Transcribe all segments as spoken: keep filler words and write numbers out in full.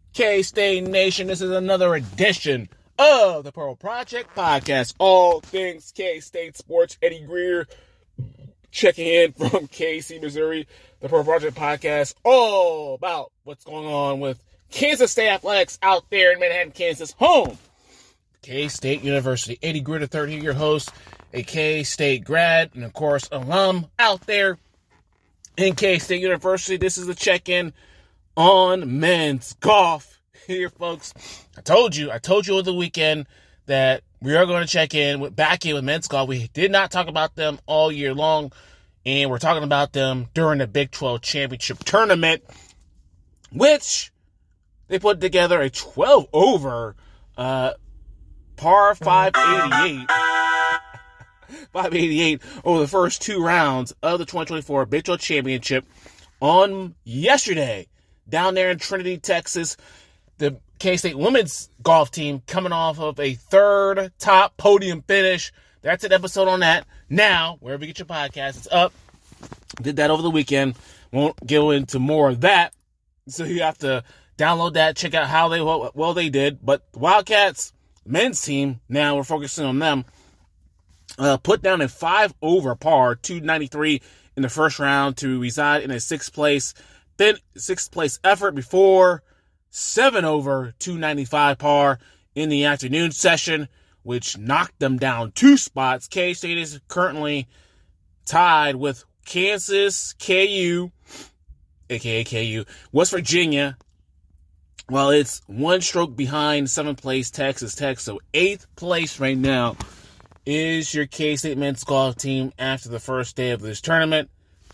K-State Nation? This is another edition of the Pearl Project Podcast. All things K-State sports. Eddie Greer checking in from K C, Missouri. The Pearl Project Podcast, all about what's going on with Kansas State Athletics out there in Manhattan, Kansas, home K-State University. Eddie Greer the third here, your host, a K-State grad and, of course, alum out there in K-State University. This is the check-in on men's golf here, folks. I told you, I told you over the weekend that we are going to check in with back in with men's golf. We did not talk about them all year long, and we're talking about them during the Big twelve Championship Tournament, which they put together a twelve over uh, par five eighty-eight. five eighty-eight over the first two rounds of the twenty twenty-four Big twelve Championship on yesterday down there in Trinity, Texas. The K-State women's golf team coming off of a third top podium finish. That's an episode on that. Now, wherever you get your podcast, it's up. Did that over the weekend. Won't go into more of that. So you have to download that, check out how they well, well they did. But the Wildcats men's team, now we're focusing on them, uh, put down a five over par, two ninety-three in the first round to reside in a sixth place, then sixth place effort before seven over, two ninety-five par in the afternoon session, which knocked them down two spots. K-State is currently tied with Kansas, K U, aka K U, West Virginia. Well, it's one stroke behind seventh place Texas Tech. So eighth place right now is your K-State men's golf team after the first day of this tournament.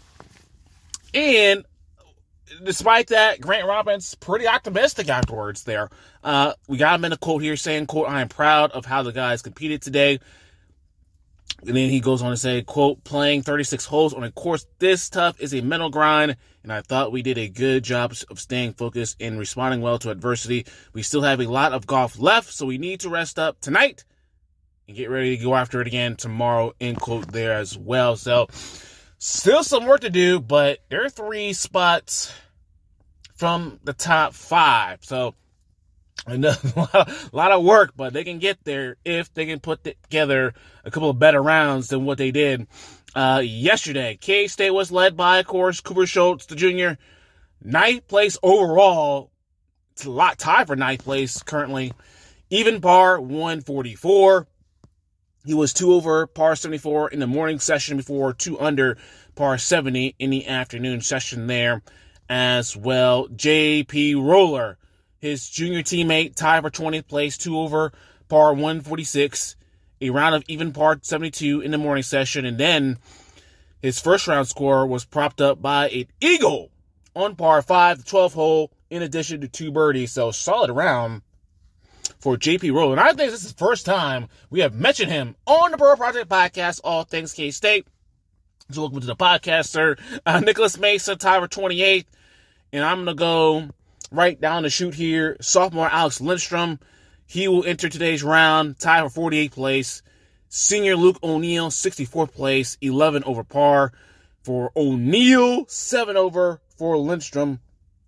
And despite that, Grant Robbins pretty optimistic afterwards there. Uh, we got him in a quote here saying, quote, "I am proud of how the guys competed today." And then he goes on to say, quote, "Playing thirty-six holes on a course this tough is a mental grind, and I thought we did a good job of staying focused and responding well to adversity. We still have a lot of golf left, so we need to rest up tonight and get ready to go after it again tomorrow," end quote there as well. So still some work to do, but there are three spots from the top five. So a lot of work, but they can get there if they can put together a couple of better rounds than what they did uh, yesterday. K-State was led by, of course, Cooper Schultz, the junior, ninth place overall. It's a lot tied for ninth place currently. Even par, one forty-four. He was two over par seventy-four in the morning session before two under par seventy in the afternoon session there as well. J P Roller, his junior teammate, tied for twentieth place, two over par one forty-six, a round of even par seventy-two in the morning session, and then his first round score was propped up by an eagle on par five, the twelfth hole, in addition to two birdies. So solid round for J P Roller. And I think this is the first time we have mentioned him on the Pearl Project Podcast, all things K-State. So welcome to the podcast, sir. Uh, Nicholas Mesa, tied for twenty-eighth. And I'm going to go right down the chute here. Sophomore Alex Lindstrom, he will enter today's round, tied for forty-eighth place. Senior Luke O'Neal, sixty-fourth place, eleven over par for O'Neal, seven over for Lindstrom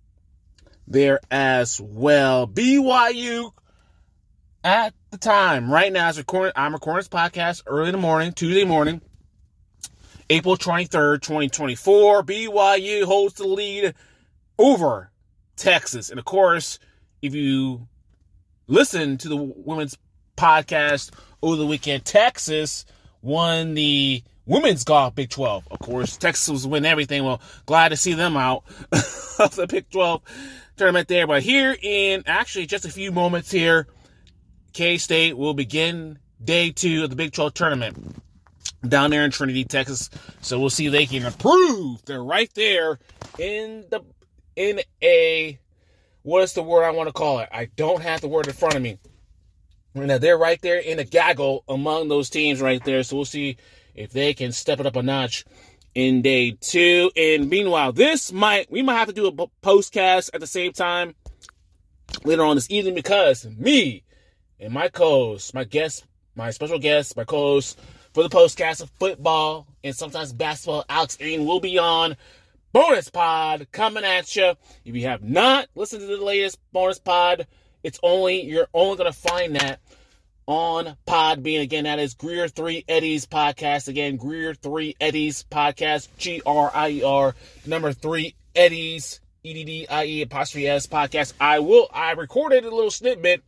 there as well. B Y U, at the time, right now, as recording, I'm recording this podcast early in the morning, Tuesday morning, April twenty-third, twenty twenty-four. B Y U holds the lead over Texas. And of course, if you listen to the women's podcast over the weekend, Texas won the women's golf Big twelve. Of course, Texas was winning everything. Well, glad to see them out of the Big twelve tournament there. But here in actually just a few moments here, K-State will begin day two of the Big twelve tournament down there in Trinity, Texas. So we'll see if they can improve. They're right there in the in a, what is the word I want to call it? I don't have the word in front of me. Now, they're right there in a gaggle among those teams right there. So we'll see if they can step it up a notch in day two. And meanwhile, this might, we might have to do a postcast at the same time later on this evening, because me and my co-host, my guest, my special guest, my co-host for the postcast of football and sometimes basketball, Alex Aaron, will be on bonus pod coming at you. If you have not listened to the latest bonus pod, it's only you're only going to find that on Podbean. Again, that is Greer three Eddies podcast. Again, Greer three Eddies podcast, G R I E R, number three Eddies, E D D I E apostrophe S podcast. I will, I recorded a little snippet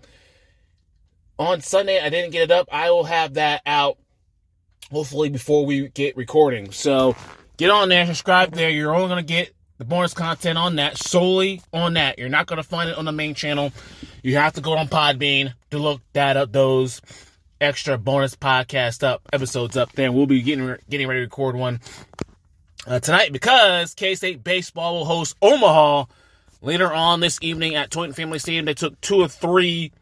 on Sunday. I didn't get it up. I will have that out hopefully before we get recording. So get on there, subscribe there. You're only going to get the bonus content on that, solely on that. You're not going to find it on the main channel. You have to go on Podbean to look that up, those extra bonus podcast up episodes up there. And we'll be getting getting ready to record one uh, tonight because K-State baseball will host Omaha later on this evening at Tointon Family Stadium. They took two or three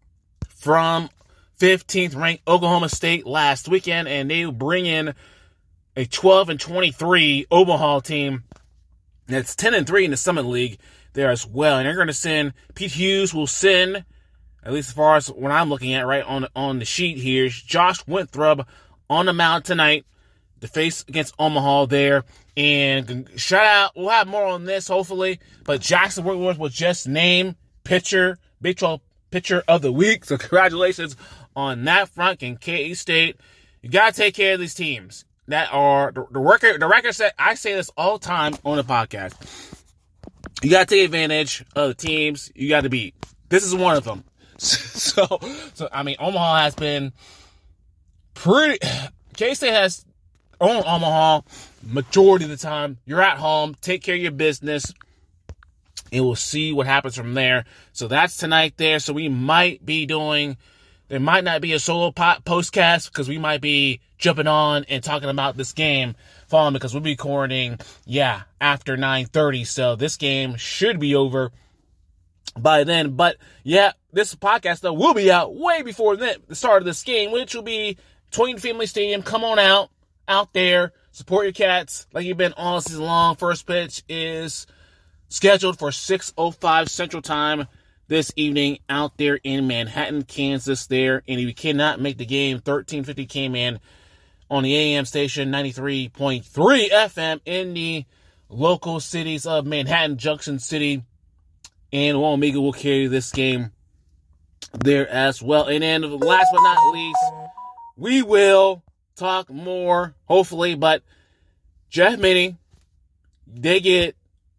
from fifteenth ranked Oklahoma State last weekend, and they will bring in a twelve and twenty-three Omaha team that's ten and three in the Summit League there as well. And they're going to send, Pete Hughes will send, at least as far as what I'm looking at right on, on the sheet here, Josh Winthrop on the mound tonight to face against Omaha there. And shout out, we'll have more on this hopefully, but Jackson Whitworth was just named pitcher, Big twelve pitcher of the week. So congratulations on that front. And K-State, you got to take care of these teams that are the, the record. The record set. I say this all the time on the podcast. You got to take advantage of the teams you got to beat. This is one of them. So, so I mean, Omaha has been pretty. K-State has owned Omaha majority of the time. You're at home. Take care of your business, and we'll see what happens from there. So that's tonight there. So we might be doing. There might not be a solo pot postcast because we might be jumping on and talking about this game following because we'll be recording, yeah, after nine thirty. So this game should be over by then. But, yeah, this podcast, though, will be out way before the start of this game, which will be Tointon Family Stadium. Come on out, out there. Support your Cats like you've been all season long. First pitch is scheduled for six oh five Central Time this evening out there in Manhattan, Kansas there. And if you cannot make the game, thirteen fifty K-Man on the A M station, ninety-three point three F M in the local cities of Manhattan, Junction City, and Wauwamiga will carry this game there as well. And then last but not least, we will talk more, hopefully, but Jeff Minnie, they get,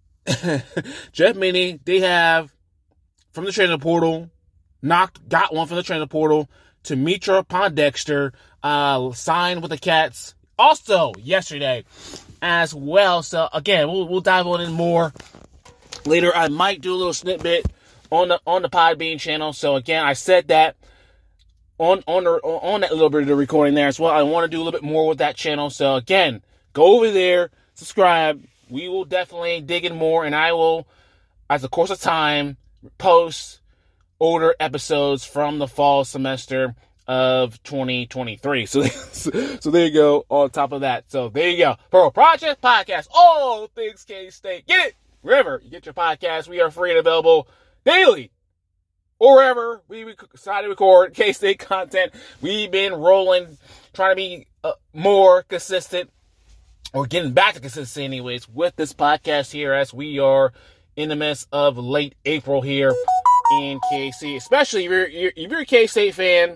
Jeff Minnie, they have, from the transfer portal, knocked, got one from the transfer portal to Mitra Pondexter, uh, signed with the Cats also yesterday as well. So again, we'll, we'll dive on in more later. I might do a little snippet on the, on the Podbean channel. So again, I said that on, on, the, on that little bit of the recording there as well. I want to do a little bit more with that channel. So again, go over there, subscribe. We will definitely dig in more, and I will, as the course of time, post older episodes from the fall semester of twenty twenty-three. So, so there you go on top of that. So there you go. Pro Project Podcast, all things K-State. Get it wherever you get your podcast. We are free and available daily or wherever we decide to record K-State content. We've been rolling, trying to be uh, more consistent, or getting back to consistency anyways, with this podcast here as we are in the midst of late April here in K C, especially if you're, you're, if you're a K-State fan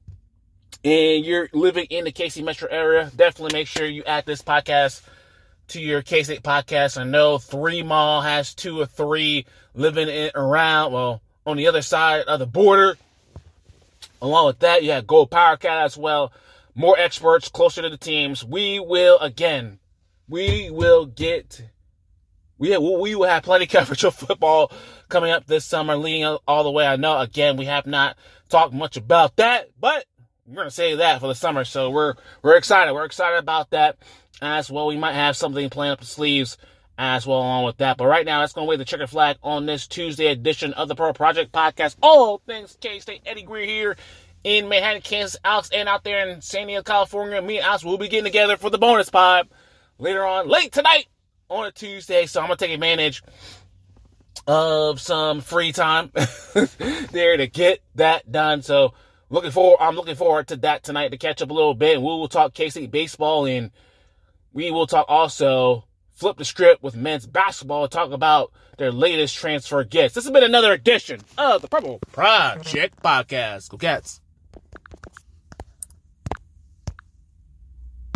and you're living in the K C metro area, definitely make sure you add this podcast to your K-State podcast. I know Three Mall has two or three living in, around, well, on the other side of the border. Along with that, you have Gold Power Cat as well. More experts closer to the teams. We will, again, we will get... We, have, we will have plenty of coverage of football coming up this summer, leading all the way. I know, again, we have not talked much about that, but we're going to save that for the summer. So we're we're excited. We're excited about that as well. We might have something planned up the sleeves as well along with that. But right now, let's go wave the checkered flag on this Tuesday edition of the Pro Project Podcast. All things K-State. Eddie Greer here in Manhattan, Kansas. Alex and out there in San Diego, California. Me and Alex will be getting together for the bonus pod later on, late tonight, on a Tuesday, so I'm going to take advantage of some free time there to get that done. So looking forward, I'm looking forward to that tonight to catch up a little bit, and we will talk K-State baseball, and we will talk also flip the script with men's basketball and talk about their latest transfer gets. This has been another edition of the Purple Project Podcast. Go Cats.